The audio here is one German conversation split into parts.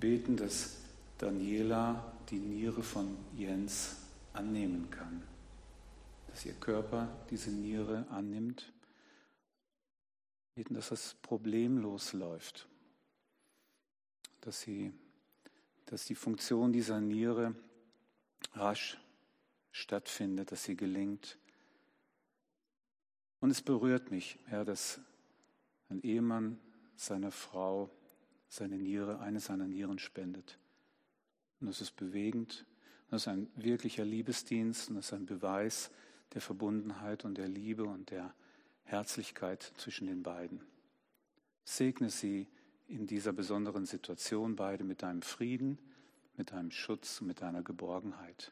beten, dass Daniela die Niere von Jens annehmen kann. Dass ihr Körper diese Niere annimmt. Beten, dass das problemlos läuft. Dass die Funktion dieser Niere rasch stattfindet, dass sie gelingt. Und es berührt mich, Herr, dass ein Ehemann seiner Frau eine seiner Nieren spendet. Und das ist bewegend. Das ist ein wirklicher Liebesdienst und das ist ein Beweis der Verbundenheit und der Liebe und der Herzlichkeit zwischen den beiden. Segne sie in dieser besonderen Situation beide mit deinem Frieden, mit deinem Schutz und mit deiner Geborgenheit.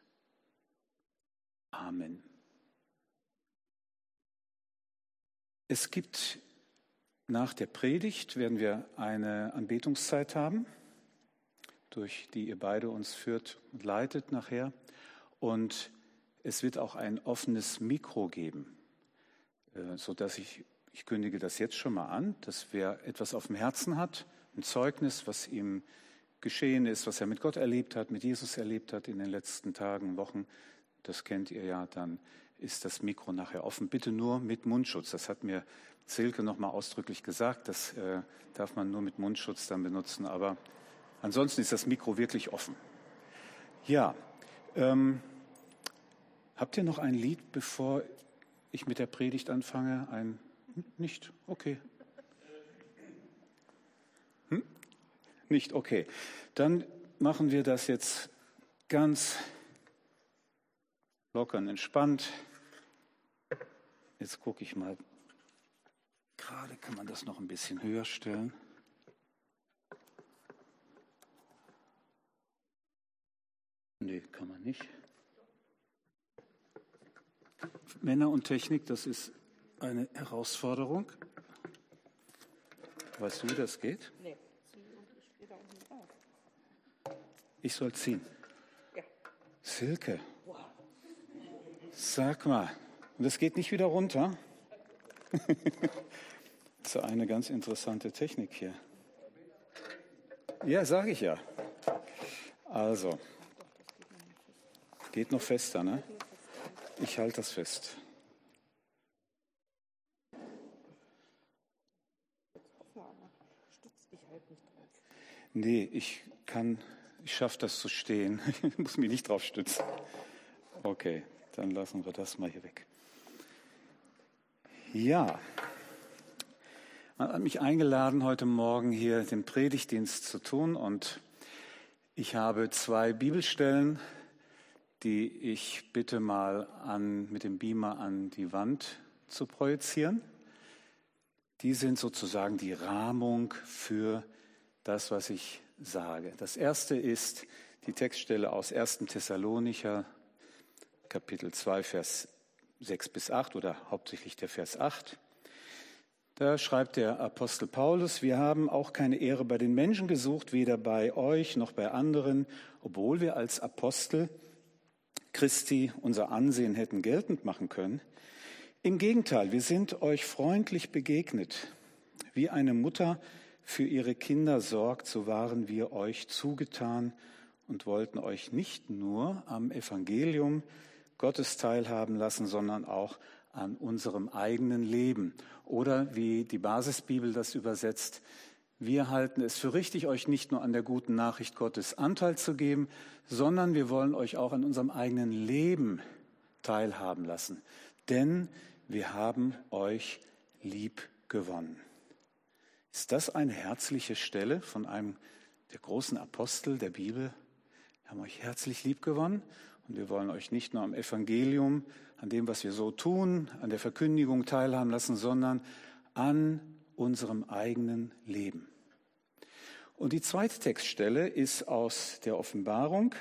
Amen. Es gibt nach der Predigt, werden wir eine Anbetungszeit haben, durch die ihr beide uns führt und leitet nachher. Und es wird auch ein offenes Mikro geben, sodass ich kündige das jetzt schon mal an, dass wer etwas auf dem Herzen hat, ein Zeugnis, was ihm geschehen ist, was er mit Gott erlebt hat, mit Jesus erlebt hat in den letzten Tagen, Wochen, das kennt ihr ja, dann ist das Mikro nachher offen. Bitte nur mit Mundschutz. Das hat mir Silke noch mal ausdrücklich gesagt. Das darf man nur mit Mundschutz dann benutzen. Aber ansonsten ist das Mikro wirklich offen. Ja, habt ihr noch ein Lied, bevor ich mit der Predigt anfange? Nicht? Okay. Nicht? Okay. Dann machen wir das jetzt ganz locker und entspannt. Jetzt gucke ich mal. Gerade kann man das noch ein bisschen höher stellen. Nee, kann man nicht. Männer und Technik, das ist eine Herausforderung. Weißt du, wie das geht? Nee, ich stehe da unten drauf. Ich soll ziehen. Ja. Silke. Wow. Sag mal. Und das geht nicht wieder runter? Das ist eine ganz interessante Technik hier. Ja, sage ich ja. Also, geht noch fester, ne? Ich halte das fest. Stütz dich halt nicht drauf. Nee, ich schaffe das zu stehen. Ich muss mich nicht drauf stützen. Okay, dann lassen wir das mal hier weg. Ja, man hat mich eingeladen, heute Morgen hier den Predigtdienst zu tun und ich habe 2 Bibelstellen, die ich bitte mal mit dem Beamer an die Wand zu projizieren. Die sind sozusagen die Rahmung für das, was ich sage. Das erste ist die Textstelle aus 1. Thessalonicher, Kapitel 2, Vers 6 bis 8 oder hauptsächlich der Vers 8. Da schreibt der Apostel Paulus: Wir haben auch keine Ehre bei den Menschen gesucht, weder bei euch noch bei anderen, obwohl wir als Apostel Christi unser Ansehen hätten geltend machen können. Im Gegenteil, wir sind euch freundlich begegnet. Wie eine Mutter für ihre Kinder sorgt, so waren wir euch zugetan und wollten euch nicht nur am Evangelium Gottes teilhaben lassen, sondern auch an unserem eigenen Leben. Oder wie die Basisbibel das übersetzt: Wir halten es für richtig, euch nicht nur an der guten Nachricht Gottes Anteil zu geben, sondern wir wollen euch auch an unserem eigenen Leben teilhaben lassen. Denn wir haben euch lieb gewonnen. Ist das eine herzliche Stelle von einem der großen Apostel der Bibel? Wir haben euch herzlich lieb gewonnen und wir wollen euch nicht nur am Evangelium, an dem, was wir so tun, an der Verkündigung teilhaben lassen, sondern an unserem eigenen Leben. Und die zweite Textstelle ist aus der Offenbarung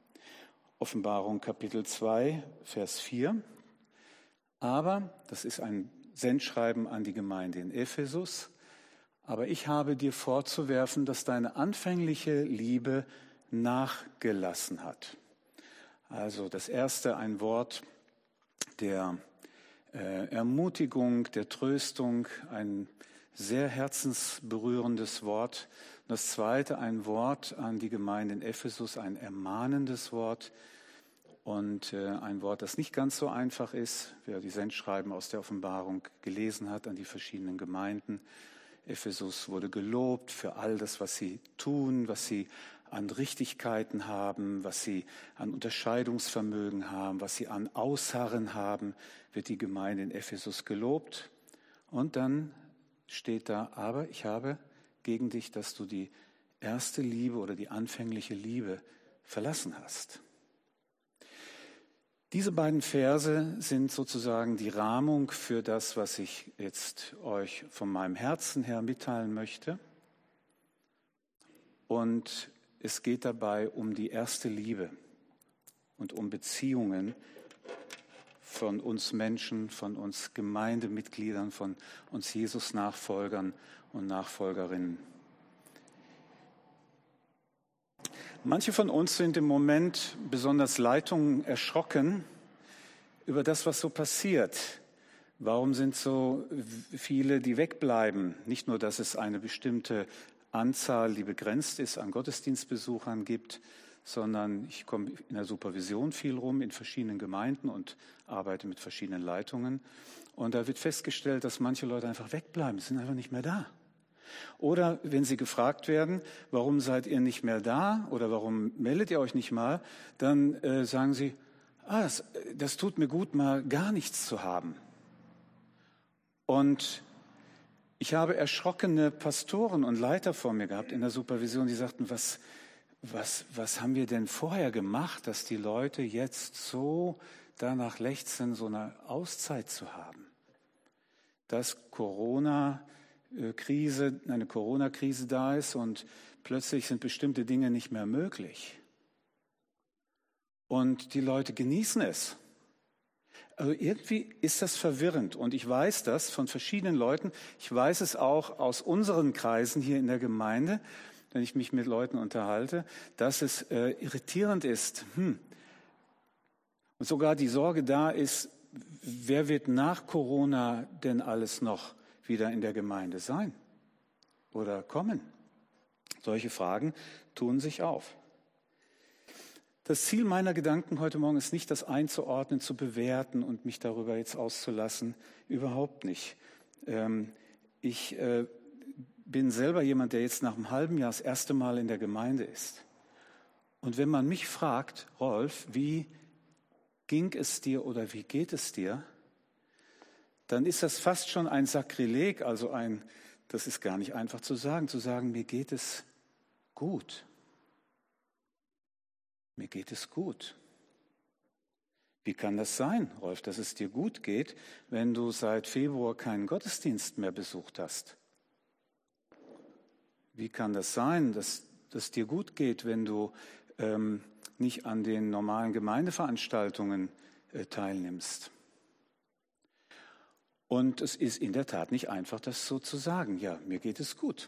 Kapitel 2, Vers 4. Aber, das ist ein Sendschreiben an die Gemeinde in Ephesus, aber ich habe dir vorzuwerfen, dass deine anfängliche Liebe nachgelassen hat. Also das erste, ein Wort der Ermutigung, der Tröstung, ein sehr herzensberührendes Wort, das zweite ein Wort an die Gemeinde in Ephesus, ein ermahnendes Wort und ein Wort, das nicht ganz so einfach ist, wer die Sendschreiben aus der Offenbarung gelesen hat an die verschiedenen Gemeinden. Ephesus wurde gelobt für all das, was sie tun, was sie an Richtigkeiten haben, was sie an Unterscheidungsvermögen haben, was sie an Ausharren haben, wird die Gemeinde in Ephesus gelobt. Und dann steht da, aber ich habe gegen dich, dass du die erste Liebe oder die anfängliche Liebe verlassen hast. Diese beiden Verse sind sozusagen die Rahmung für das, was ich jetzt euch von meinem Herzen her mitteilen möchte. Und es geht dabei um die erste Liebe und um Beziehungen von uns Menschen, von uns Gemeindemitgliedern, von uns Jesus-Nachfolgern und Nachfolgerinnen. Manche von uns sind im Moment, besonders Leitungen, erschrocken über das, was so passiert. Warum sind so viele, die wegbleiben? Nicht nur, dass es eine bestimmte Anzahl, die begrenzt ist, an Gottesdienstbesuchern gibt, sondern ich komme in der Supervision viel rum in verschiedenen Gemeinden und arbeite mit verschiedenen Leitungen. Und da wird festgestellt, dass manche Leute einfach wegbleiben, sind einfach nicht mehr da. Oder wenn sie gefragt werden, warum seid ihr nicht mehr da oder warum meldet ihr euch nicht mal, dann sagen sie, das tut mir gut, mal gar nichts zu haben. Und ich habe erschrockene Pastoren und Leiter vor mir gehabt in der Supervision, die sagten, was haben wir denn vorher gemacht, dass die Leute jetzt so danach lechzen, so eine Auszeit zu haben? Dass eine Corona-Krise da ist und plötzlich sind bestimmte Dinge nicht mehr möglich. Und die Leute genießen es. Also irgendwie ist das verwirrend und ich weiß das von verschiedenen Leuten. Ich weiß es auch aus unseren Kreisen hier in der Gemeinde, wenn ich mich mit Leuten unterhalte, dass es irritierend ist. Und sogar die Sorge da ist, wer wird nach Corona denn alles noch wieder in der Gemeinde sein oder kommen? Solche Fragen tun sich auf. Das Ziel meiner Gedanken heute Morgen ist nicht, das einzuordnen, zu bewerten und mich darüber jetzt auszulassen. Überhaupt nicht. Ich bin selber jemand, der jetzt nach einem halben Jahr das erste Mal in der Gemeinde ist. Und wenn man mich fragt, Rolf, wie ging es dir oder wie geht es dir, dann ist das fast schon ein Sakrileg, also das ist gar nicht einfach zu sagen, mir geht es gut. Mir geht es gut. Wie kann das sein, Rolf, dass es dir gut geht, wenn du seit Februar keinen Gottesdienst mehr besucht hast? Wie kann das sein, dass es dir gut geht, wenn du nicht an den normalen Gemeindeveranstaltungen teilnimmst? Und es ist in der Tat nicht einfach, das so zu sagen. Ja, mir geht es gut.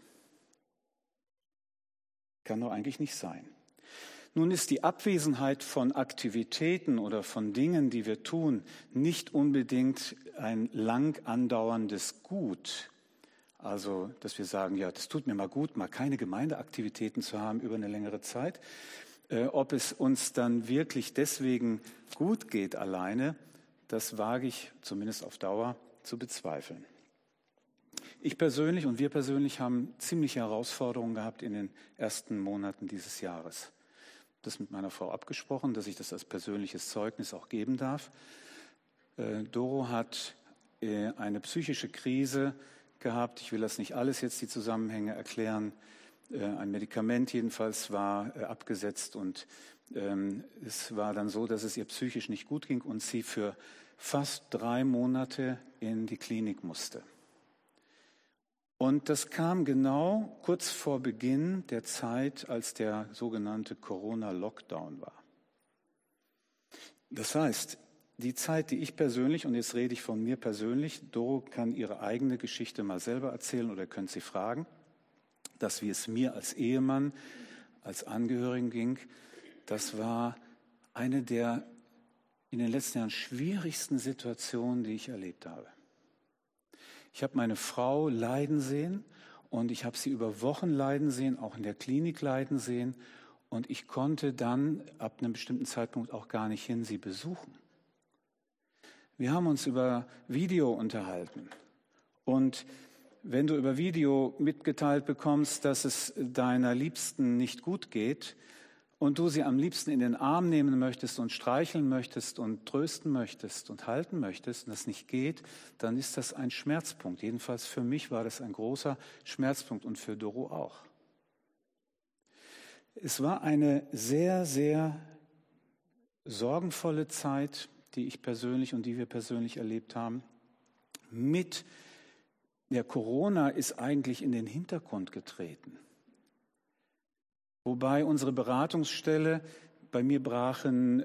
Kann doch eigentlich nicht sein. Nun ist die Abwesenheit von Aktivitäten oder von Dingen, die wir tun, nicht unbedingt ein lang andauerndes Gut. Also, dass wir sagen, ja, das tut mir mal gut, mal keine Gemeindeaktivitäten zu haben über eine längere Zeit. Ob es uns dann wirklich deswegen gut geht alleine, das wage ich zumindest auf Dauer zu bezweifeln. Ich persönlich und wir persönlich haben ziemliche Herausforderungen gehabt in den ersten Monaten dieses Jahres. Das mit meiner Frau abgesprochen, dass ich das als persönliches Zeugnis auch geben darf. Doro hat eine psychische Krise gehabt. Ich will das nicht alles jetzt die Zusammenhänge erklären. Ein Medikament jedenfalls war abgesetzt und es war dann so, dass es ihr psychisch nicht gut ging und sie für fast 3 Monate in die Klinik musste. Und das kam genau kurz vor Beginn der Zeit, als der sogenannte Corona-Lockdown war. Das heißt, die Zeit, die ich persönlich, und jetzt rede ich von mir persönlich, Doro kann ihre eigene Geschichte mal selber erzählen oder könnt sie fragen, dass wie es mir als Ehemann, als Angehörigen ging, das war eine der in den letzten Jahren schwierigsten Situationen, die ich erlebt habe. Ich habe meine Frau leiden sehen Und ich habe sie über Wochen leiden sehen, auch in der Klinik leiden sehen. Und ich konnte dann ab einem bestimmten Zeitpunkt auch gar nicht hin, sie besuchen. Wir haben uns über Video unterhalten. Und wenn du über Video mitgeteilt bekommst, dass es deiner Liebsten nicht gut geht und du sie am liebsten in den Arm nehmen möchtest und streicheln möchtest und trösten möchtest und halten möchtest und das nicht geht, dann ist das ein Schmerzpunkt. Jedenfalls für mich war das ein großer Schmerzpunkt und für Doro auch. Es war eine sehr, sehr sorgenvolle Zeit, die ich persönlich und die wir persönlich erlebt haben. Mit der Corona ist eigentlich in den Hintergrund getreten. Wobei unsere Beratungsstelle, bei mir brachen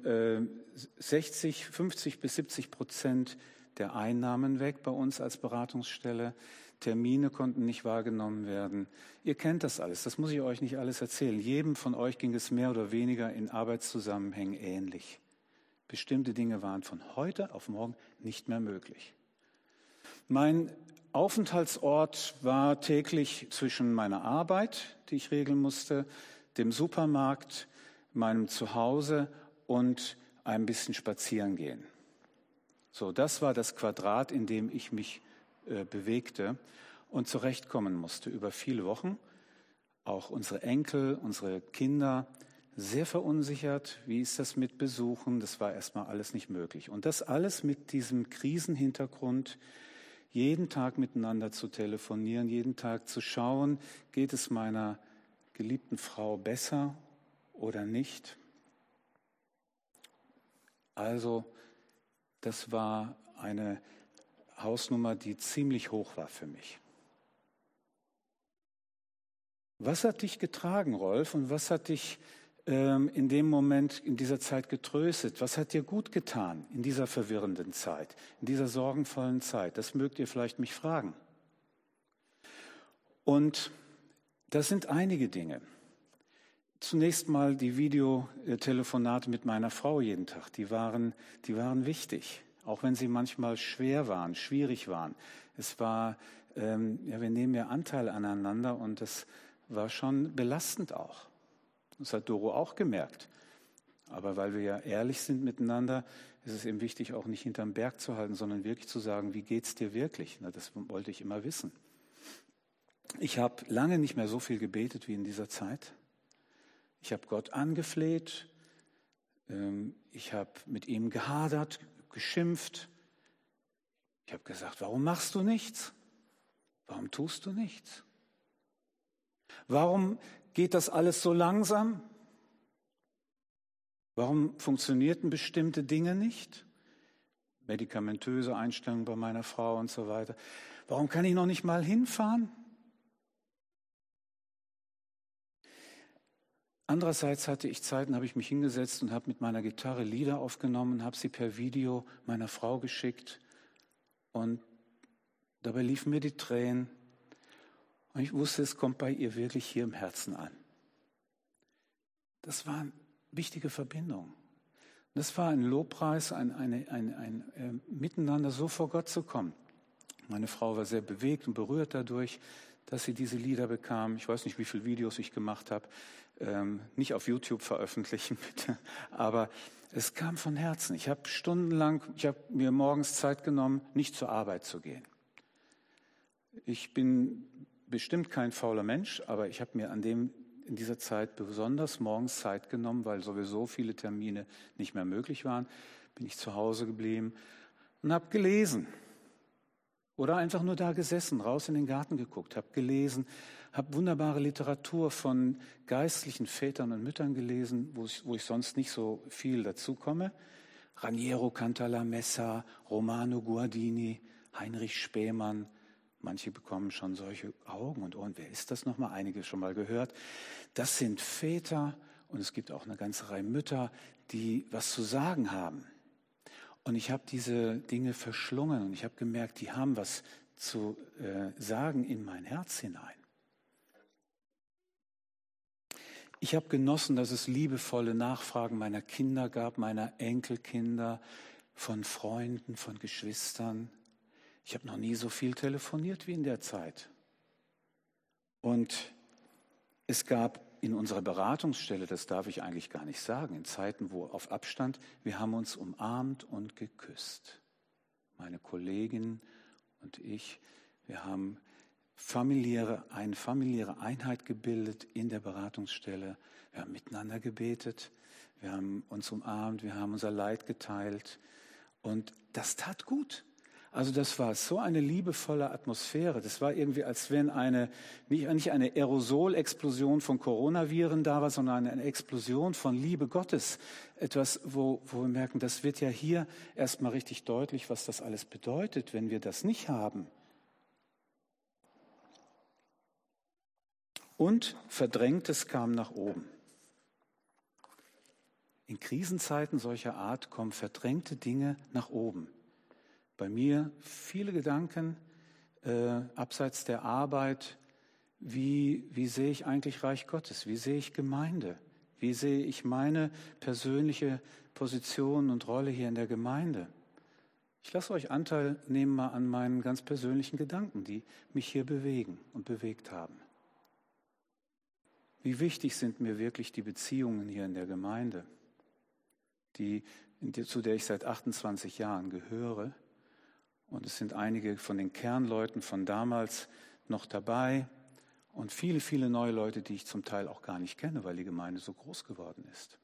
50 bis 70% der Einnahmen weg bei uns als Beratungsstelle. Termine konnten nicht wahrgenommen werden. Ihr kennt das alles, das muss ich euch nicht alles erzählen. Jedem von euch ging es mehr oder weniger in Arbeitszusammenhängen ähnlich. Bestimmte Dinge waren von heute auf morgen nicht mehr möglich. Mein Aufenthaltsort war täglich zwischen meiner Arbeit, die ich regeln musste, dem Supermarkt, meinem Zuhause und ein bisschen spazieren gehen. So, das war das Quadrat, in dem ich mich bewegte und zurechtkommen musste über viele Wochen. Auch unsere Enkel, unsere Kinder, sehr verunsichert. Wie ist das mit Besuchen? Das war erstmal alles nicht möglich. Und das alles mit diesem Krisenhintergrund, jeden Tag miteinander zu telefonieren, jeden Tag zu schauen, geht es meiner geliebten Frau besser oder nicht? Also, das war eine Hausnummer, die ziemlich hoch war für mich. Was hat dich getragen, Rolf, und was hat dich in dem Moment, in dieser Zeit getröstet? Was hat dir gut getan in dieser verwirrenden Zeit, in dieser sorgenvollen Zeit? Das mögt ihr vielleicht mich fragen. Und das sind einige Dinge. Zunächst mal die Videotelefonate mit meiner Frau jeden Tag, die waren wichtig, auch wenn sie manchmal schwer waren, schwierig waren. Es war, wir nehmen ja Anteil aneinander und das war schon belastend auch. Das hat Doro auch gemerkt. Aber weil wir ja ehrlich sind miteinander, ist es eben wichtig, auch nicht hinterm Berg zu halten, sondern wirklich zu sagen, wie geht's dir wirklich? Na, das wollte ich immer wissen. Ich habe lange nicht mehr so viel gebetet wie in dieser Zeit. Ich habe Gott angefleht. Ich habe mit ihm gehadert, geschimpft. Ich habe gesagt, warum machst du nichts? Warum tust du nichts? Warum geht das alles so langsam? Warum funktionierten bestimmte Dinge nicht? Medikamentöse Einstellungen bei meiner Frau und so weiter. Warum kann ich noch nicht mal hinfahren? Andererseits hatte ich Zeiten, habe ich mich hingesetzt und habe mit meiner Gitarre Lieder aufgenommen, habe sie per Video meiner Frau geschickt und dabei liefen mir die Tränen. Und ich wusste, es kommt bei ihr wirklich hier im Herzen an. Das war eine wichtige Verbindung. Das war ein Lobpreis, ein Miteinander so vor Gott zu kommen. Meine Frau war sehr bewegt und berührt dadurch, dass sie diese Lieder bekam. Ich weiß nicht, wie viele Videos ich gemacht habe. Nicht auf YouTube veröffentlichen, bitte. Aber es kam von Herzen. Ich habe mir morgens Zeit genommen, nicht zur Arbeit zu gehen. Ich bin bestimmt kein fauler Mensch, aber ich habe mir in dieser Zeit besonders morgens Zeit genommen, weil sowieso viele Termine nicht mehr möglich waren, bin ich zu Hause geblieben und habe gelesen. Oder einfach nur da gesessen, raus in den Garten geguckt, habe gelesen, habe wunderbare Literatur von geistlichen Vätern und Müttern gelesen, wo ich sonst nicht so viel dazu komme. Raniero Cantalamessa, Romano Guardini, Heinrich Spähmann. Manche bekommen schon solche Augen und Ohren. Wer ist das nochmal? Einige schon mal gehört. Das sind Väter und es gibt auch eine ganze Reihe Mütter, die was zu sagen haben. Und ich habe diese Dinge verschlungen und ich habe gemerkt, die haben was zu sagen in mein Herz hinein. Ich habe genossen, dass es liebevolle Nachfragen meiner Kinder gab, meiner Enkelkinder, von Freunden, von Geschwistern. Ich habe noch nie so viel telefoniert wie in der Zeit. Und es gab in unserer Beratungsstelle, das darf ich eigentlich gar nicht sagen, in Zeiten, wo auf Abstand, wir haben uns umarmt und geküsst. Meine Kollegin und ich, wir haben eine familiäre Einheit gebildet in der Beratungsstelle. Wir haben miteinander gebetet, wir haben uns umarmt, wir haben unser Leid geteilt und das tat gut. Also das war so eine liebevolle Atmosphäre. Das war irgendwie, als wenn nicht eine Aerosolexplosion von Coronaviren da war, sondern eine Explosion von Liebe Gottes. Etwas, wo wir merken, das wird ja hier erstmal richtig deutlich, was das alles bedeutet, wenn wir das nicht haben. Und Verdrängtes kam nach oben. In Krisenzeiten solcher Art kommen verdrängte Dinge nach oben. Bei mir viele Gedanken abseits der Arbeit. Wie sehe ich eigentlich Reich Gottes? Wie sehe ich Gemeinde? Wie sehe ich meine persönliche Position und Rolle hier in der Gemeinde? Ich lasse euch Anteil nehmen mal an meinen ganz persönlichen Gedanken, die mich hier bewegen und bewegt haben. Wie wichtig sind mir wirklich die Beziehungen hier in der Gemeinde, zu der ich seit 28 Jahren gehöre. Und es sind einige von den Kernleuten von damals noch dabei und viele, viele neue Leute, die ich zum Teil auch gar nicht kenne, weil die Gemeinde so groß geworden ist.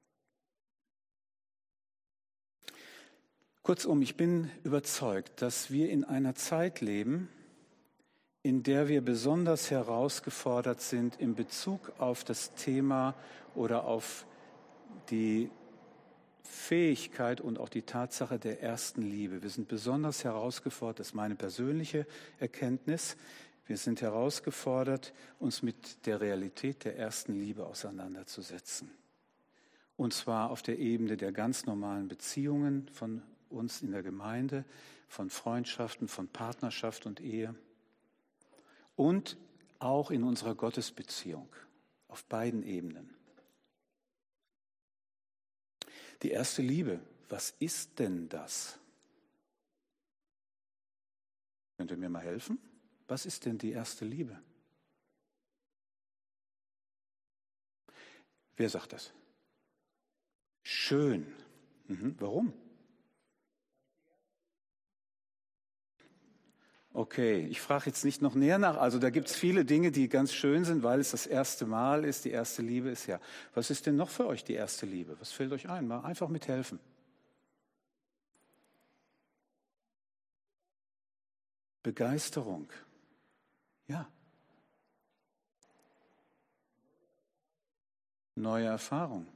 Kurzum, ich bin überzeugt, dass wir in einer Zeit leben, in der wir besonders herausgefordert sind in Bezug auf das Thema oder auf die Fähigkeit und auch die Tatsache der ersten Liebe. Wir sind besonders herausgefordert, das ist meine persönliche Erkenntnis, wir sind herausgefordert, uns mit der Realität der ersten Liebe auseinanderzusetzen. Und zwar auf der Ebene der ganz normalen Beziehungen von uns in der Gemeinde, von Freundschaften, von Partnerschaft und Ehe und auch in unserer Gottesbeziehung auf beiden Ebenen. Die erste Liebe, was ist denn das? Könnt ihr mir mal helfen? Was ist denn die erste Liebe? Wer sagt das? Schön. Warum? Okay, ich frage jetzt nicht noch näher nach. Also da gibt es viele Dinge, die ganz schön sind, weil es das erste Mal ist. Die erste Liebe ist ja. Was ist denn noch für euch die erste Liebe? Was fällt euch ein? Mal einfach mithelfen. Begeisterung. Ja. Neue Erfahrung.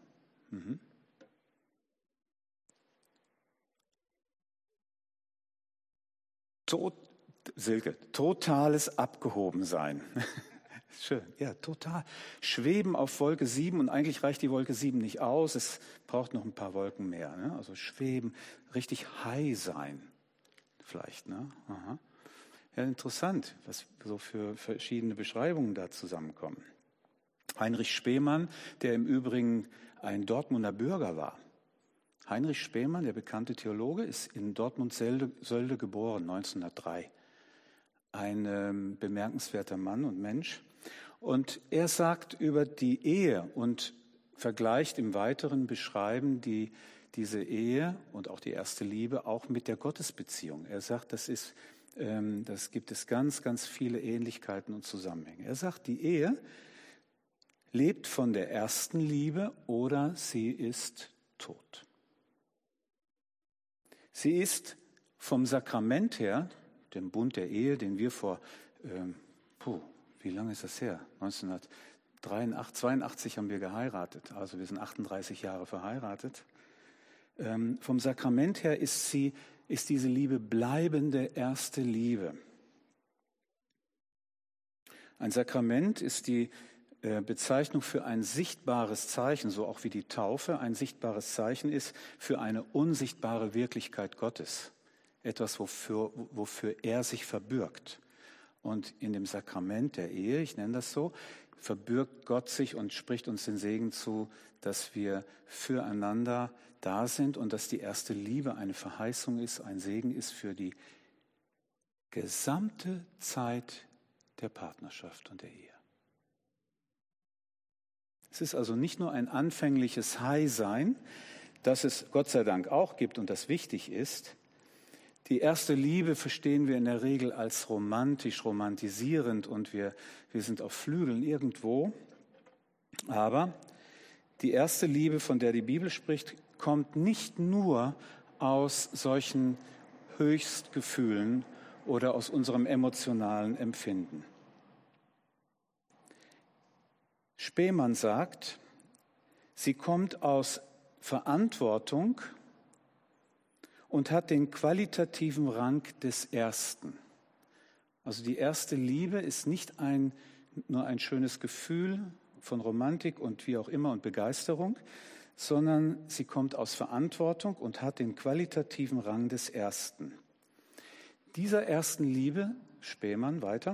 Silke, totales Abgehobensein. Schön, ja, total. Schweben auf Wolke 7 und eigentlich reicht die Wolke 7 nicht aus, es braucht noch ein paar Wolken mehr. Ne? Also schweben, richtig high sein vielleicht. Ne? Aha. Ja, interessant, was so für verschiedene Beschreibungen da zusammenkommen. Heinrich Spemann, der im Übrigen ein Dortmunder Bürger war. Heinrich Spemann, der bekannte Theologe, ist in Dortmund-Sölde geboren, 1903. Ein bemerkenswerter Mann und Mensch. Und er sagt über die Ehe und vergleicht im weiteren Beschreiben diese Ehe und auch die erste Liebe auch mit der Gottesbeziehung. Er sagt, das gibt es ganz, ganz viele Ähnlichkeiten und Zusammenhänge. Er sagt, die Ehe lebt von der ersten Liebe oder sie ist tot. Sie ist vom Sakrament her, dem Bund der Ehe, den wir wie lange ist das her? 1982 haben wir geheiratet, also wir sind 38 Jahre verheiratet. Vom Sakrament her ist diese Liebe bleibende erste Liebe. Ein Sakrament ist die Bezeichnung für ein sichtbares Zeichen, so auch wie die Taufe ein sichtbares Zeichen ist für eine unsichtbare Wirklichkeit Gottes. Etwas, wofür er sich verbürgt. Und in dem Sakrament der Ehe, ich nenne das so, verbürgt Gott sich und spricht uns den Segen zu, dass wir füreinander da sind und dass die erste Liebe eine Verheißung ist, ein Segen ist für die gesamte Zeit der Partnerschaft und der Ehe. Es ist also nicht nur ein anfängliches High-Sein, das es Gott sei Dank auch gibt und das wichtig ist. Die erste Liebe verstehen wir in der Regel als romantisch, romantisierend und wir sind auf Flügeln irgendwo. Aber die erste Liebe, von der die Bibel spricht, kommt nicht nur aus solchen Höchstgefühlen oder aus unserem emotionalen Empfinden. Spemann sagt, sie kommt aus Verantwortung und hat den qualitativen Rang des Ersten. Also die erste Liebe ist nicht nur ein schönes Gefühl von Romantik und wie auch immer und Begeisterung, sondern sie kommt aus Verantwortung und hat den qualitativen Rang des Ersten. Dieser ersten Liebe, Spemann weiter,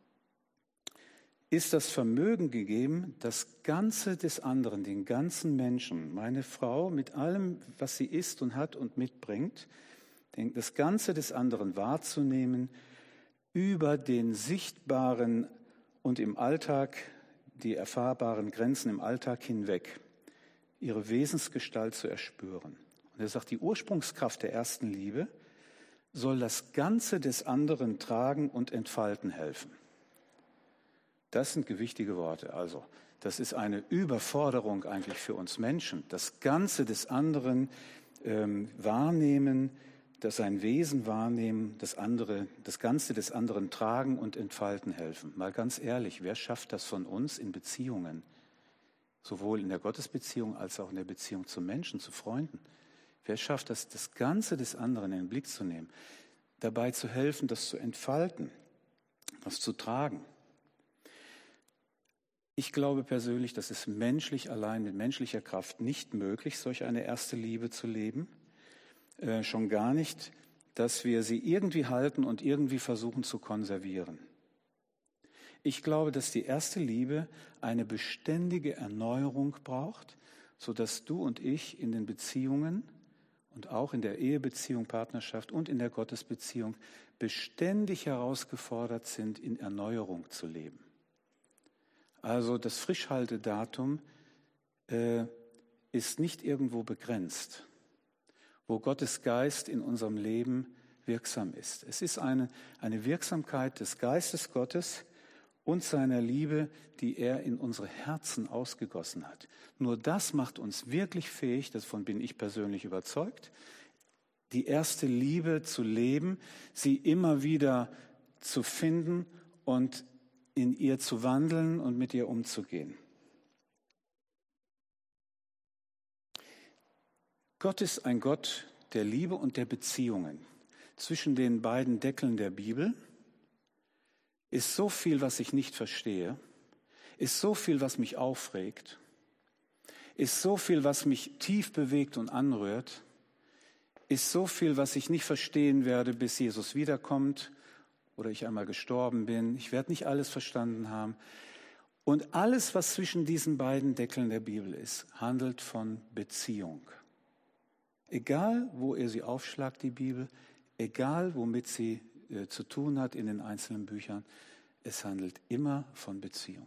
ist das Vermögen gegeben, das Ganze des anderen, den ganzen Menschen, meine Frau mit allem, was sie ist und hat und mitbringt, das Ganze des anderen wahrzunehmen, über den sichtbaren und im Alltag, die erfahrbaren Grenzen im Alltag hinweg, ihre Wesensgestalt zu erspüren. Und er sagt, die Ursprungskraft der ersten Liebe soll das Ganze des anderen tragen und entfalten helfen. Das sind gewichtige Worte. Also, das ist eine Überforderung eigentlich für uns Menschen. Das Ganze des anderen wahrnehmen, sein Wesen wahrnehmen, das Ganze des anderen tragen und entfalten helfen. Mal ganz ehrlich, wer schafft das von uns in Beziehungen? Sowohl in der Gottesbeziehung als auch in der Beziehung zu Menschen, zu Freunden. Wer schafft das, das Ganze des anderen in den Blick zu nehmen, dabei zu helfen, das zu entfalten, das zu tragen? Ich glaube persönlich, das ist menschlich allein mit menschlicher Kraft nicht möglich, solch eine erste Liebe zu leben. Schon gar nicht, dass wir sie irgendwie halten und irgendwie versuchen zu konservieren. Ich glaube, dass die erste Liebe eine beständige Erneuerung braucht, sodass du und ich in den Beziehungen und auch in der Ehebeziehung, Partnerschaft und in der Gottesbeziehung beständig herausgefordert sind, in Erneuerung zu leben. Also das Frischhaltedatum ist nicht irgendwo begrenzt, wo Gottes Geist in unserem Leben wirksam ist. Es ist eine Wirksamkeit des Geistes Gottes und seiner Liebe, die er in unsere Herzen ausgegossen hat. Nur das macht uns wirklich fähig, davon bin ich persönlich überzeugt, die erste Liebe zu leben, sie immer wieder zu finden und in ihr zu wandeln und mit ihr umzugehen. Gott ist ein Gott der Liebe und der Beziehungen. Zwischen den beiden Deckeln der Bibel ist so viel, was ich nicht verstehe, ist so viel, was mich aufregt, ist so viel, was mich tief bewegt und anrührt, ist so viel, was ich nicht verstehen werde, bis Jesus wiederkommt oder ich einmal gestorben bin. Ich werde nicht alles verstanden haben. Und alles, was zwischen diesen beiden Deckeln der Bibel ist, handelt von Beziehung. Egal, wo ihr sie aufschlagt, die Bibel, egal, womit sie zu tun hat in den einzelnen Büchern, es handelt immer von Beziehung.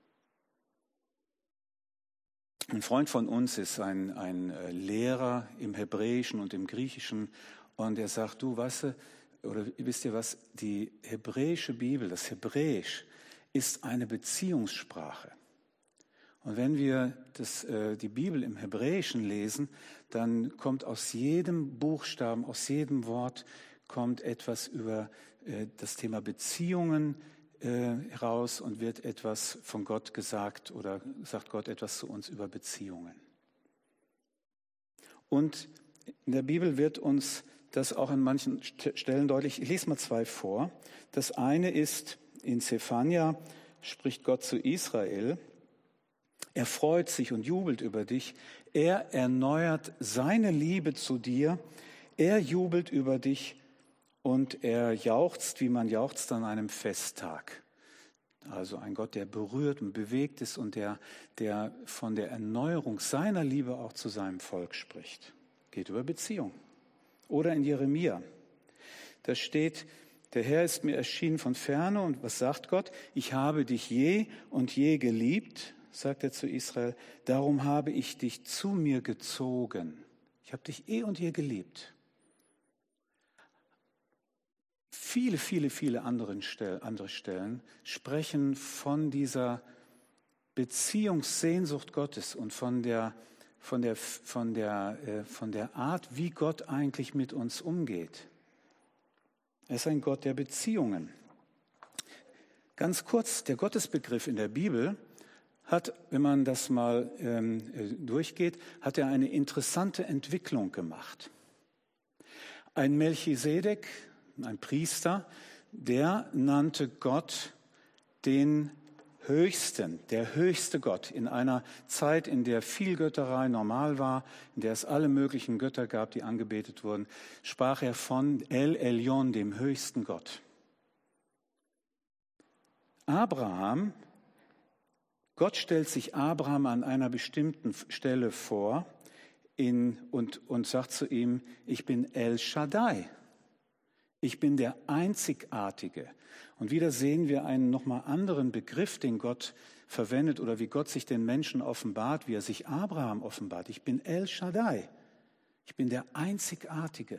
Ein Freund von uns ist ein Lehrer im Hebräischen und im Griechischen und er sagt, du, weißt du, oder wisst ihr was, die hebräische Bibel, das Hebräisch, ist eine Beziehungssprache. Und wenn wir die Bibel im Hebräischen lesen, dann kommt aus jedem Buchstaben, aus jedem Wort, kommt etwas über das Thema Beziehungen heraus und wird etwas von Gott gesagt oder sagt Gott etwas zu uns über Beziehungen. Und in der Bibel wird uns das auch an manchen Stellen deutlich. Ich lese mal 2 vor. Das eine ist in Zephania, spricht Gott zu Israel. Er freut sich und jubelt über dich. Er erneuert seine Liebe zu dir. Er jubelt über dich und er jauchzt, wie man jauchzt an einem Festtag. Also ein Gott, der berührt und bewegt ist und der von der Erneuerung seiner Liebe auch zu seinem Volk spricht. Geht über Beziehung. Oder in Jeremia, da steht, Der Herr ist mir erschienen von ferne und was sagt Gott? Ich habe dich je und je geliebt, sagt er zu Israel, darum habe ich dich zu mir gezogen. Ich habe dich eh und je geliebt. Viele andere Stellen sprechen von dieser Beziehungssehnsucht Gottes und von der Art, wie Gott eigentlich mit uns umgeht. Er ist ein Gott der Beziehungen. Ganz kurz, der Gottesbegriff in der Bibel hat, wenn man das mal durchgeht, hat er eine interessante Entwicklung gemacht. Ein Melchisedek, ein Priester, der nannte Gott den Höchsten, der höchste Gott. In einer Zeit, in der viel Götterei normal war, in der es alle möglichen Götter gab, die angebetet wurden, sprach er von El Elyon, dem höchsten Gott. Abraham, Gott stellt sich Abraham an einer bestimmten Stelle vor und sagt zu ihm, ich bin El Shaddai. Ich bin der Einzigartige. Und wieder sehen wir einen nochmal anderen Begriff, den Gott verwendet oder wie Gott sich den Menschen offenbart, wie er sich Abraham offenbart. Ich bin El Shaddai. Ich bin der Einzigartige.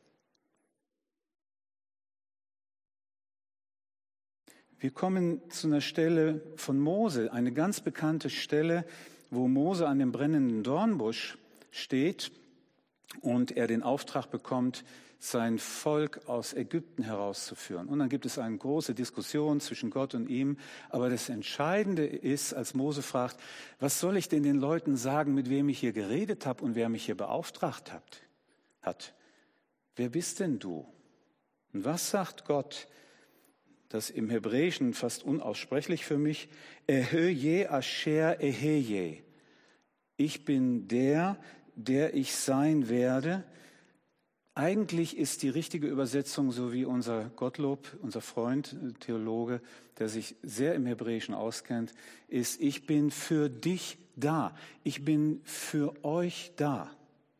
Wir kommen zu einer Stelle von Mose, eine ganz bekannte Stelle, wo Mose an dem brennenden Dornbusch steht und er den Auftrag bekommt, sein Volk aus Ägypten herauszuführen. Und dann gibt es eine große Diskussion zwischen Gott und ihm. Aber das Entscheidende ist, als Mose fragt, was soll ich denn den Leuten sagen, mit wem ich hier geredet habe und wer mich hier beauftragt hat? Wer bist denn du? Und was sagt Gott? Das im Hebräischen fast unaussprechlich für mich. Eheye asher eheye. Ich bin der ich sein werde. Eigentlich ist die richtige Übersetzung, so wie unser Gottlob, unser Freund, Theologe, der sich sehr im Hebräischen auskennt, ist, ich bin für dich da. Ich bin für euch da.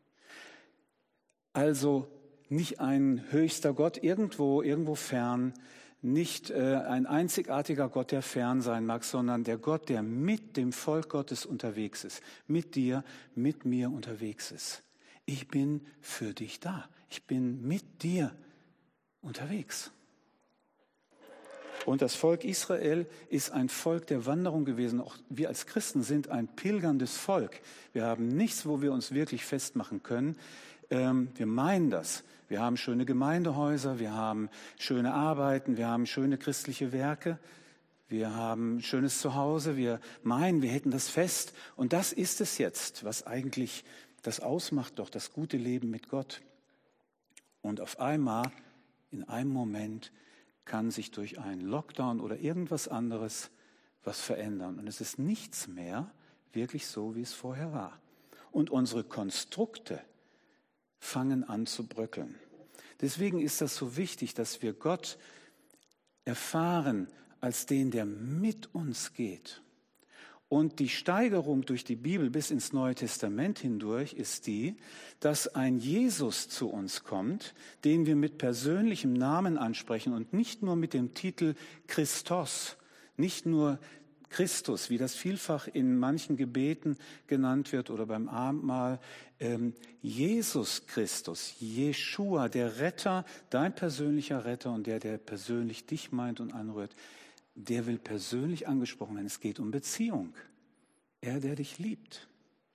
Also nicht ein höchster Gott irgendwo fern, nicht ein einzigartiger Gott, der fern sein mag, sondern der Gott, der mit dem Volk Gottes unterwegs ist, mit dir, mit mir unterwegs ist. Ich bin für dich da. Ich bin mit dir unterwegs. Und das Volk Israel ist ein Volk der Wanderung gewesen. Auch wir als Christen sind ein pilgerndes Volk. Wir haben nichts, wo wir uns wirklich festmachen können. Wir meinen das. Wir haben schöne Gemeindehäuser, wir haben schöne Arbeiten, wir haben schöne christliche Werke, wir haben schönes Zuhause. Wir meinen, wir hätten das fest. Und das ist es jetzt, was eigentlich das ausmacht, doch das gute Leben mit Gott. Und auf einmal, in einem Moment, kann sich durch einen Lockdown oder irgendwas anderes was verändern. Und es ist nichts mehr wirklich so, wie es vorher war. Und unsere Konstrukte fangen an zu bröckeln. Deswegen ist das so wichtig, dass wir Gott erfahren als den, der mit uns geht. Und die Steigerung durch die Bibel bis ins Neue Testament hindurch ist die, dass ein Jesus zu uns kommt, den wir mit persönlichem Namen ansprechen und nicht nur mit dem Titel Christos, nicht nur Christus, wie das vielfach in manchen Gebeten genannt wird oder beim Abendmahl. Jesus Christus, Jeschua, der Retter, dein persönlicher Retter und der persönlich dich meint und anrührt, der will persönlich angesprochen werden. Es geht um Beziehung. Er, der dich liebt.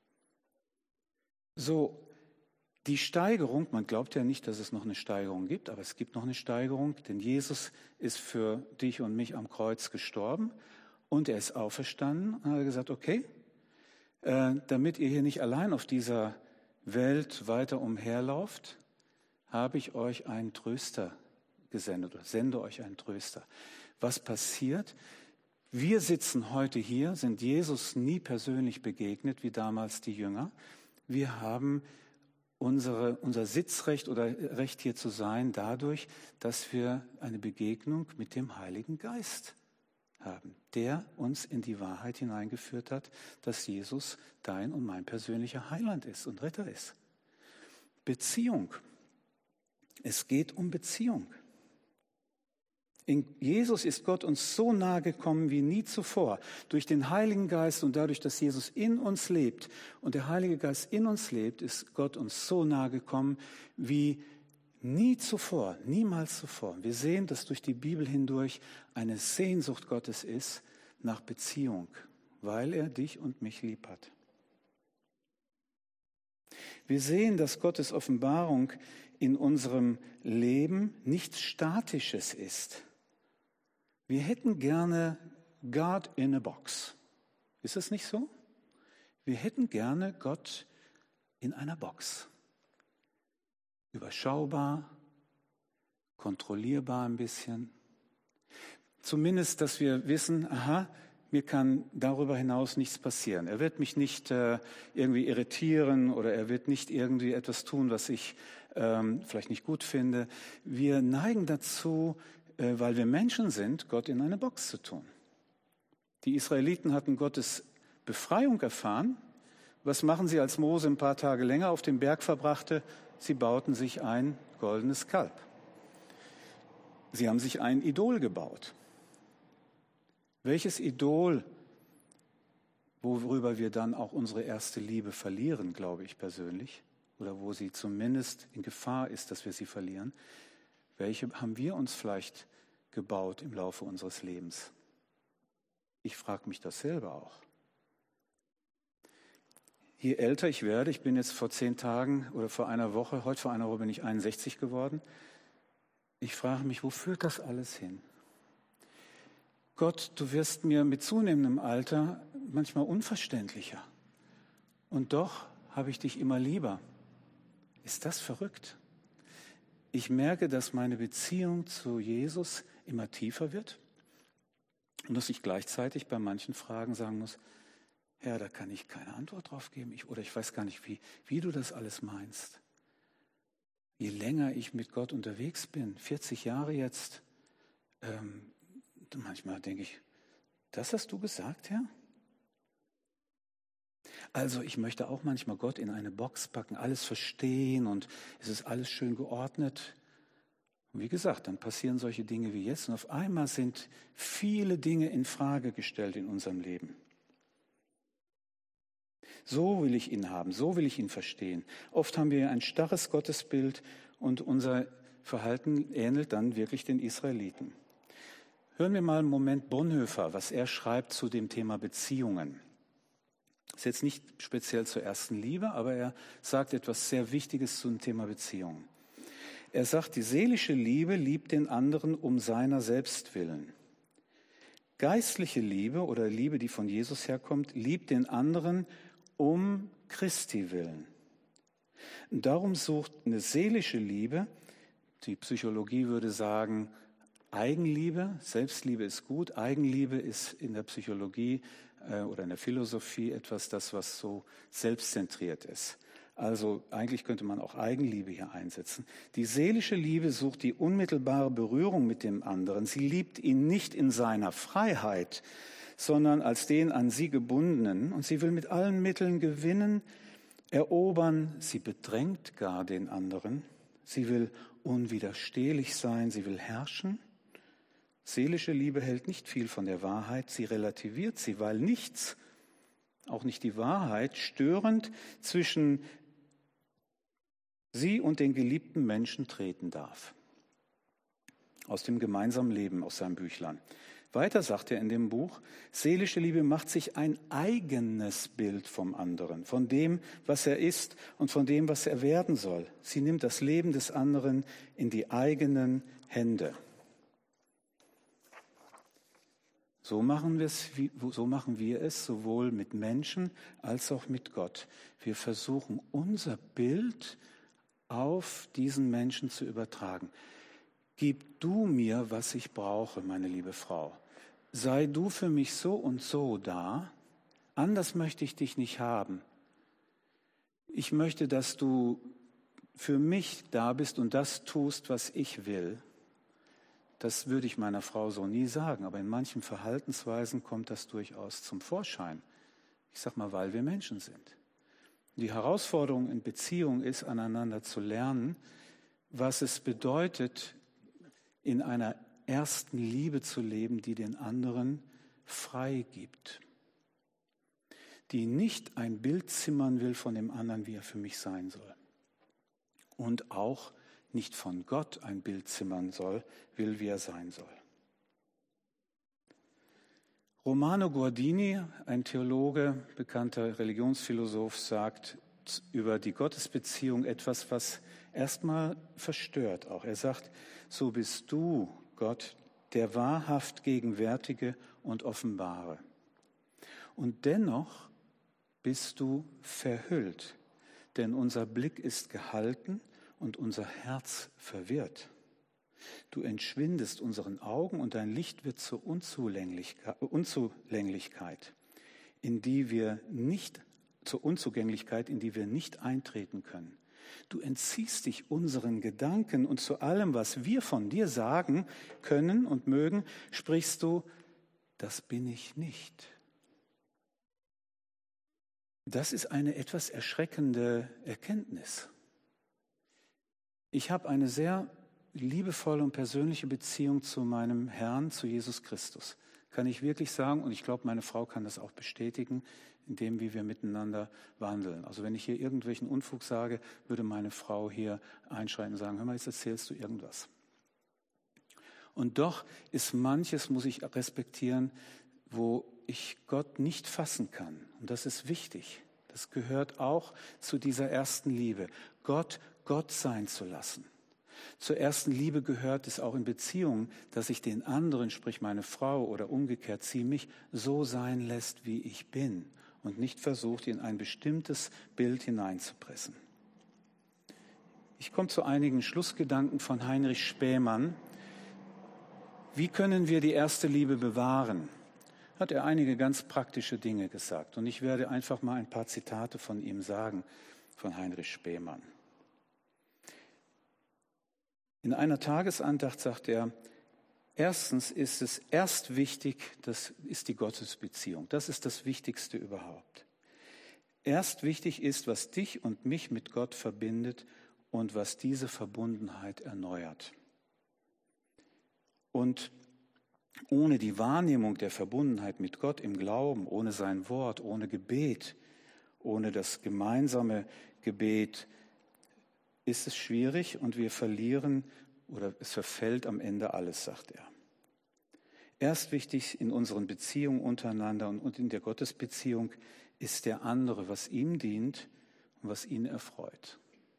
So, die Steigerung, man glaubt ja nicht, dass es noch eine Steigerung gibt, aber es gibt noch eine Steigerung, denn Jesus ist für dich und mich am Kreuz gestorben und er ist auferstanden und hat gesagt, okay, damit ihr hier nicht allein auf dieser Welt weiter umherlauft, habe ich euch einen Tröster gesendet oder sende euch einen Tröster. Was passiert? Wir sitzen heute hier, sind Jesus nie persönlich begegnet, wie damals die Jünger. Wir haben unser Sitzrecht oder Recht hier zu sein dadurch, dass wir eine Begegnung mit dem Heiligen Geist haben, der uns in die Wahrheit hineingeführt hat, dass Jesus dein und mein persönlicher Heiland ist und Retter ist. Beziehung. Es geht um Beziehung. In Jesus ist Gott uns so nahe gekommen wie nie zuvor. Durch den Heiligen Geist und dadurch, dass Jesus in uns lebt und der Heilige Geist in uns lebt, ist Gott uns so nahe gekommen wie nie zuvor, niemals zuvor. Wir sehen, dass durch die Bibel hindurch eine Sehnsucht Gottes ist nach Beziehung, weil er dich und mich lieb hat. Wir sehen, dass Gottes Offenbarung in unserem Leben nichts Statisches ist. Wir hätten gerne God in a box. Ist es nicht so? Wir hätten gerne Gott in einer Box. Überschaubar, kontrollierbar ein bisschen. Zumindest, dass wir wissen, aha, mir kann darüber hinaus nichts passieren. Er wird mich nicht irgendwie irritieren oder er wird nicht irgendwie etwas tun, was ich vielleicht nicht gut finde. Wir neigen dazu, weil wir Menschen sind, Gott in eine Box zu tun. Die Israeliten hatten Gottes Befreiung erfahren. Was machen sie, als Mose ein paar Tage länger auf dem Berg verbrachte? Sie bauten sich ein goldenes Kalb. Sie haben sich ein Idol gebaut. Welches Idol, worüber wir dann auch unsere erste Liebe verlieren, glaube ich persönlich, oder wo sie zumindest in Gefahr ist, dass wir sie verlieren, welche haben wir uns vielleicht gebaut im Laufe unseres Lebens? Ich frage mich das selber auch. Je älter ich werde, ich bin jetzt vor 10 Tagen oder vor einer Woche, heute vor einer Woche bin ich 61 geworden, ich frage mich, wo führt das alles hin? Gott, du wirst mir mit zunehmendem Alter manchmal unverständlicher. Und doch habe ich dich immer lieber. Ist das verrückt? Ich merke, dass meine Beziehung zu Jesus immer tiefer wird und dass ich gleichzeitig bei manchen Fragen sagen muss, Herr, da kann ich keine Antwort drauf geben. Ich weiß gar nicht, wie du das alles meinst. Je länger ich mit Gott unterwegs bin, 40 Jahre jetzt, manchmal denke ich, das hast du gesagt, Herr? Also ich möchte auch manchmal Gott in eine Box packen, alles verstehen und es ist alles schön geordnet. Und wie gesagt, dann passieren solche Dinge wie jetzt und auf einmal sind viele Dinge in Frage gestellt in unserem Leben. So will ich ihn haben, so will ich ihn verstehen. Oft haben wir ein starres Gottesbild und unser Verhalten ähnelt dann wirklich den Israeliten. Hören wir mal einen Moment Bonhoeffer, was er schreibt zu dem Thema Beziehungen. Das ist jetzt nicht speziell zur ersten Liebe, aber er sagt etwas sehr Wichtiges zum Thema Beziehungen. Er sagt, die seelische Liebe liebt den anderen um seiner selbst willen. Geistliche Liebe oder Liebe, die von Jesus herkommt, liebt den anderen um Christi willen. Und darum sucht eine seelische Liebe, die Psychologie würde sagen, Eigenliebe, Selbstliebe ist gut, Eigenliebe ist in der Psychologie oder in der Philosophie etwas, das was so selbstzentriert ist. Also eigentlich könnte man auch Eigenliebe hier einsetzen. Die seelische Liebe sucht die unmittelbare Berührung mit dem anderen. Sie liebt ihn nicht in seiner Freiheit, sondern als den an sie gebundenen. Und sie will mit allen Mitteln gewinnen, erobern. Sie bedrängt gar den anderen. Sie will unwiderstehlich sein. Sie will herrschen. Seelische Liebe hält nicht viel von der Wahrheit. Sie relativiert sie, weil nichts, auch nicht die Wahrheit, störend zwischen sie und den geliebten Menschen treten darf. Aus dem gemeinsamen Leben, aus seinem Büchlein. Weiter sagt er in dem Buch, seelische Liebe macht sich ein eigenes Bild vom anderen, von dem, was er ist und von dem, was er werden soll. Sie nimmt das Leben des anderen in die eigenen Hände. So machen wir es sowohl mit Menschen als auch mit Gott. Wir versuchen, unser Bild auf diesen Menschen zu übertragen. Gib du mir, was ich brauche, meine liebe Frau. Sei du für mich so und so da. Anders möchte ich dich nicht haben. Ich möchte, dass du für mich da bist und das tust, was ich will. Das würde ich meiner Frau so nie sagen, aber in manchen Verhaltensweisen kommt das durchaus zum Vorschein. Ich sage mal, weil wir Menschen sind. Die Herausforderung in Beziehung ist, aneinander zu lernen, was es bedeutet, in einer ersten Liebe zu leben, die den anderen frei gibt, die nicht ein Bild zimmern will von dem anderen, wie er für mich sein soll, und auch nicht von Gott ein Bild zimmern will, wie er sein soll. Romano Guardini, ein Theologe, bekannter Religionsphilosoph, sagt über die Gottesbeziehung etwas, was erstmal verstört auch. Er sagt, so bist du, Gott, der wahrhaft Gegenwärtige und Offenbare. Und dennoch bist du verhüllt, denn unser Blick ist gehalten und unser Herz verwirrt. Du entschwindest unseren Augen und dein Licht wird zur Unzulänglichkeit, in die wir nicht eintreten können. Du entziehst dich unseren Gedanken und zu allem, was wir von dir sagen können und mögen, sprichst du, das bin ich nicht. Das ist eine etwas erschreckende Erkenntnis. Ich habe eine sehr liebevolle und persönliche Beziehung zu meinem Herrn, zu Jesus Christus. Kann ich wirklich sagen, und ich glaube, meine Frau kann das auch bestätigen, in dem, wie wir miteinander wandeln. Also wenn ich hier irgendwelchen Unfug sage, würde meine Frau hier einschreiten und sagen, hör mal, jetzt erzählst du irgendwas. Und doch ist manches, muss ich respektieren, wo ich Gott nicht fassen kann. Und das ist wichtig. Das gehört auch zu dieser ersten Liebe, Gott sein zu lassen. Zur ersten Liebe gehört es auch in Beziehungen, dass ich den anderen, sprich meine Frau oder umgekehrt sie mich, so sein lässt, wie ich bin und nicht versucht, in ein bestimmtes Bild hineinzupressen. Ich komme zu einigen Schlussgedanken von Heinrich Spähmann. Wie können wir die erste Liebe bewahren? Hat er einige ganz praktische Dinge gesagt. Und ich werde einfach mal ein paar Zitate von ihm sagen, von Heinrich Spähmann. In einer Tagesandacht sagt er, erstens ist es erst wichtig, das ist die Gottesbeziehung. Das ist das Wichtigste überhaupt. Erst wichtig ist, was dich und mich mit Gott verbindet und was diese Verbundenheit erneuert. Und ohne die Wahrnehmung der Verbundenheit mit Gott im Glauben, ohne sein Wort, ohne Gebet, ohne das gemeinsame Gebet, ist es schwierig und wir verlieren oder es verfällt am Ende alles, sagt er. Erst wichtig in unseren Beziehungen untereinander und in der Gottesbeziehung ist der andere, was ihm dient und was ihn erfreut.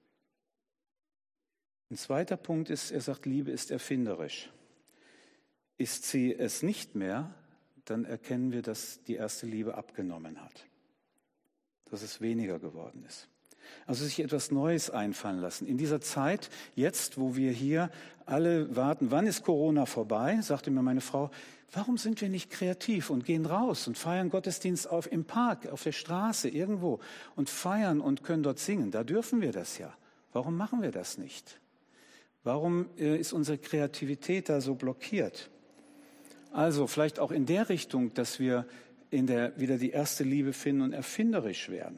Ein zweiter Punkt ist, er sagt, Liebe ist erfinderisch. Ist sie es nicht mehr, dann erkennen wir, dass die erste Liebe abgenommen hat, dass es weniger geworden ist. Also sich etwas Neues einfallen lassen. In dieser Zeit, jetzt, wo wir hier alle warten, wann ist Corona vorbei, sagte mir meine Frau, warum sind wir nicht kreativ und gehen raus und feiern Gottesdienst im Park, auf der Straße, irgendwo und feiern und können dort singen. Da dürfen wir das ja. Warum machen wir das nicht? Warum ist unsere Kreativität da so blockiert? Also vielleicht auch in der Richtung, dass wir wieder die erste Liebe finden und erfinderisch werden.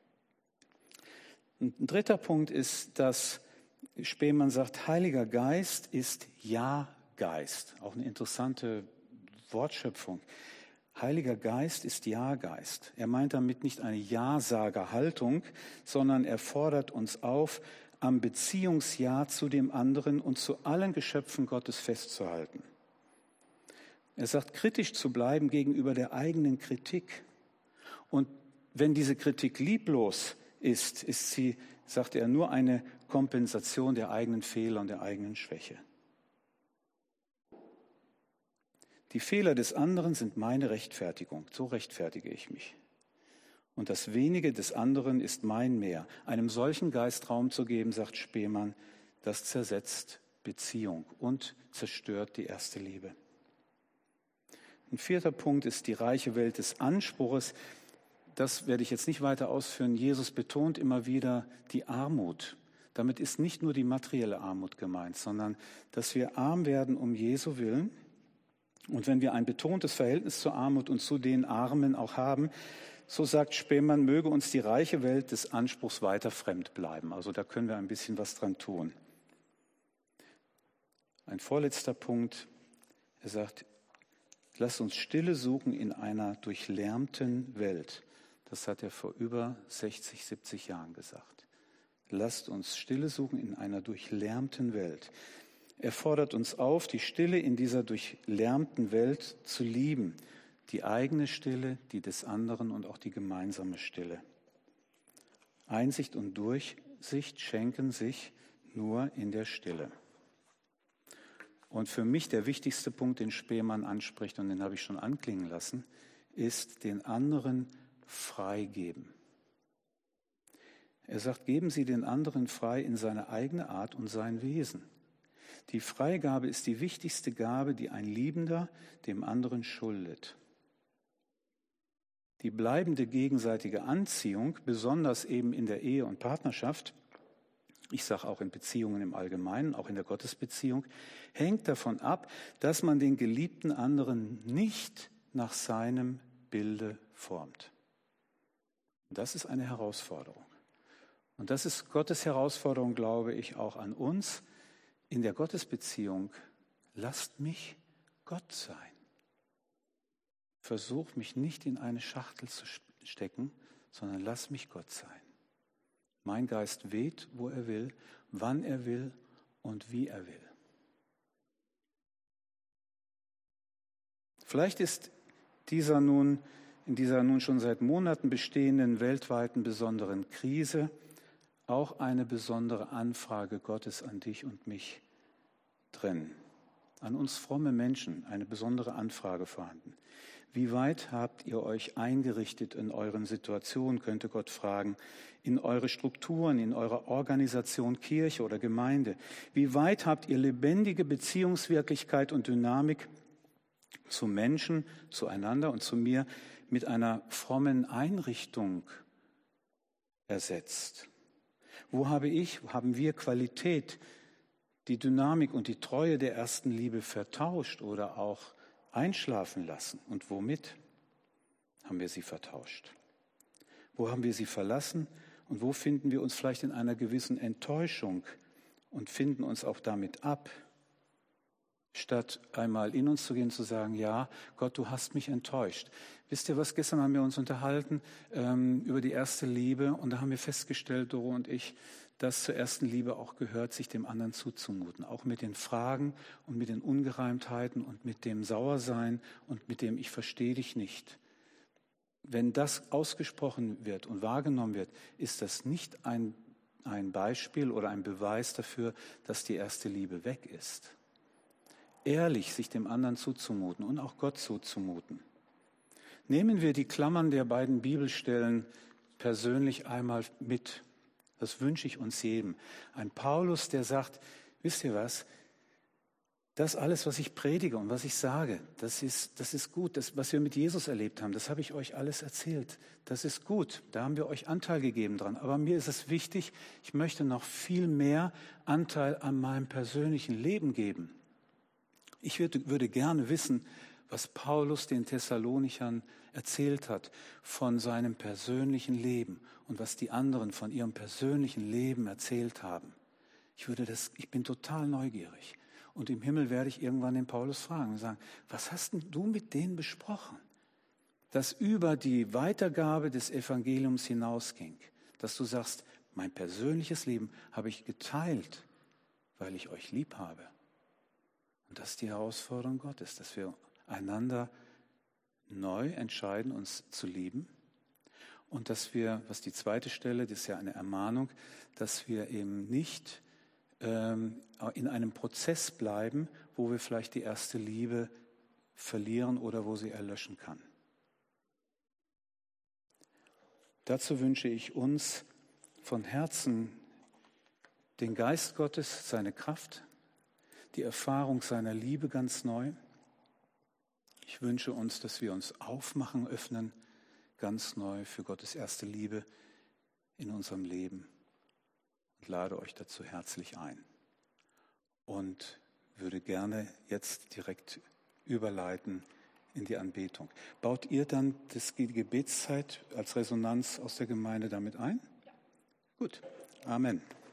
Und ein dritter Punkt ist, dass Spähmann sagt, Heiliger Geist ist Ja-Geist. Auch eine interessante Wortschöpfung. Heiliger Geist ist Ja-Geist. Er meint damit nicht eine Ja-Sager-Haltung, sondern er fordert uns auf, am Beziehungsja zu dem anderen und zu allen Geschöpfen Gottes festzuhalten. Er sagt, kritisch zu bleiben gegenüber der eigenen Kritik. Und wenn diese Kritik lieblos ist sie, sagt er, nur eine Kompensation der eigenen Fehler und der eigenen Schwäche. Die Fehler des anderen sind meine Rechtfertigung. So rechtfertige ich mich. Und das Wenige des anderen ist mein Mehr. Einem solchen Geist Raum zu geben, sagt Spähmann, das zersetzt Beziehung und zerstört die erste Liebe. Ein vierter Punkt ist die reiche Welt des Anspruches. Das werde ich jetzt nicht weiter ausführen. Jesus betont immer wieder die Armut. Damit ist nicht nur die materielle Armut gemeint, sondern dass wir arm werden um Jesu willen. Und wenn wir ein betontes Verhältnis zur Armut und zu den Armen auch haben, so sagt Spähmann, möge uns die reiche Welt des Anspruchs weiter fremd bleiben. Also da können wir ein bisschen was dran tun. Ein vorletzter Punkt. Er sagt, lasst uns Stille suchen in einer durchlärmten Welt. Das hat er vor über 60, 70 Jahren gesagt. Lasst uns Stille suchen in einer durchlärmten Welt. Er fordert uns auf, die Stille in dieser durchlärmten Welt zu lieben. Die eigene Stille, die des anderen und auch die gemeinsame Stille. Einsicht und Durchsicht schenken sich nur in der Stille. Und für mich der wichtigste Punkt, den Spemann anspricht, und den habe ich schon anklingen lassen, ist den anderen freigeben. Er sagt, geben Sie den anderen frei in seine eigene Art und sein Wesen. Die Freigabe ist die wichtigste Gabe, die ein Liebender dem anderen schuldet. Die bleibende gegenseitige Anziehung, besonders eben in der Ehe und Partnerschaft, ich sage auch in Beziehungen im Allgemeinen, auch in der Gottesbeziehung, hängt davon ab, dass man den geliebten anderen nicht nach seinem Bilde formt. Und das ist eine Herausforderung. Und das ist Gottes Herausforderung, glaube ich, auch an uns in der Gottesbeziehung. Lasst mich Gott sein. Versuch mich nicht in eine Schachtel zu stecken, sondern lass mich Gott sein. Mein Geist weht, wo er will, wann er will und wie er will. Vielleicht ist in dieser nun schon seit Monaten bestehenden weltweiten besonderen Krise auch eine besondere Anfrage Gottes an dich und mich drin. An uns fromme Menschen eine besondere Anfrage vorhanden. Wie weit habt ihr euch eingerichtet in euren Situationen, könnte Gott fragen, in eure Strukturen, in eurer Organisation, Kirche oder Gemeinde? Wie weit habt ihr lebendige Beziehungswirklichkeit und Dynamik zu Menschen, zueinander und zu mir mit einer frommen Einrichtung ersetzt? Wo haben wir Qualität, die Dynamik und die Treue der ersten Liebe vertauscht oder auch einschlafen lassen? Und womit haben wir sie vertauscht? Wo haben wir sie verlassen? Und wo finden wir uns vielleicht in einer gewissen Enttäuschung und finden uns auch damit ab, statt einmal in uns zu gehen und zu sagen, ja, Gott, du hast mich enttäuscht. Wisst ihr was, gestern haben wir uns unterhalten über die erste Liebe und da haben wir festgestellt, Doro und ich, dass zur ersten Liebe auch gehört, sich dem anderen zuzumuten. Auch mit den Fragen und mit den Ungereimtheiten und mit dem Sauersein und mit dem Ich verstehe dich nicht. Wenn das ausgesprochen wird und wahrgenommen wird, ist das nicht ein Beispiel oder ein Beweis dafür, dass die erste Liebe weg ist. Ehrlich sich dem anderen zuzumuten und auch Gott zuzumuten. Nehmen wir die Klammern der beiden Bibelstellen persönlich einmal mit. Das wünsche ich uns jedem. Ein Paulus, der sagt, wisst ihr was, das alles, was ich predige und was ich sage, das ist gut. Das, was wir mit Jesus erlebt haben, das habe ich euch alles erzählt. Das ist gut, da haben wir euch Anteil gegeben dran. Aber mir ist es wichtig, ich möchte noch viel mehr Anteil an meinem persönlichen Leben geben. Ich würde gerne wissen, was Paulus den Thessalonichern erzählt hat von seinem persönlichen Leben und was die anderen von ihrem persönlichen Leben erzählt haben. Ich bin total neugierig. Und im Himmel werde ich irgendwann den Paulus fragen und sagen, was hast denn du mit denen besprochen, das über die Weitergabe des Evangeliums hinausging, dass du sagst, mein persönliches Leben habe ich geteilt, weil ich euch lieb habe. Und das ist die Herausforderung Gottes, dass wir einander neu entscheiden, uns zu lieben. Und dass wir, was die zweite Stelle, das ist ja eine Ermahnung, dass wir eben nicht in einem Prozess bleiben, wo wir vielleicht die erste Liebe verlieren oder wo sie erlöschen kann. Dazu wünsche ich uns von Herzen den Geist Gottes, seine Kraft, die Erfahrung seiner Liebe ganz neu. Ich wünsche uns, dass wir uns aufmachen, öffnen, ganz neu für Gottes erste Liebe in unserem Leben. Und lade euch dazu herzlich ein. Und würde gerne jetzt direkt überleiten in die Anbetung. Baut ihr dann die Gebetszeit als Resonanz aus der Gemeinde damit ein? Ja. Gut. Amen.